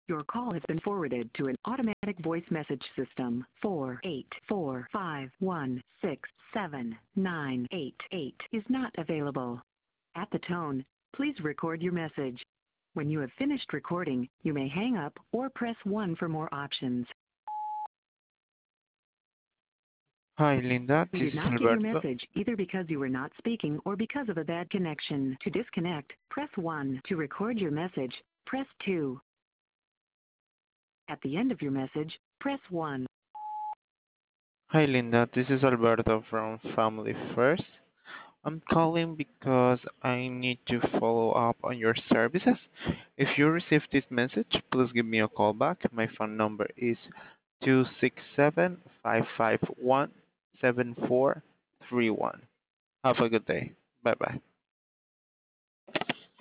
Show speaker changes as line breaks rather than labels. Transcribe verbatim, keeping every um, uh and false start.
Your call has been forwarded to an automatic voice message system. four eight four five one six seven nine eight eight is not available. At the tone, please record your message. When you have finished recording, you may hang up or press one for more options.
Hi, Linda.
We
This
did
is
not get your
Alberto.
message either because you were not speaking or because of a bad connection. To disconnect, press one. To record your message, press two. At the end of your message, press one.
Hi, Linda. This is Alberto from Family First. I'm calling because I need to follow up on your services. If you received this message, please give me a call back. My phone number is two six seven, five five one, seven four three one. Have a good day. Bye-bye.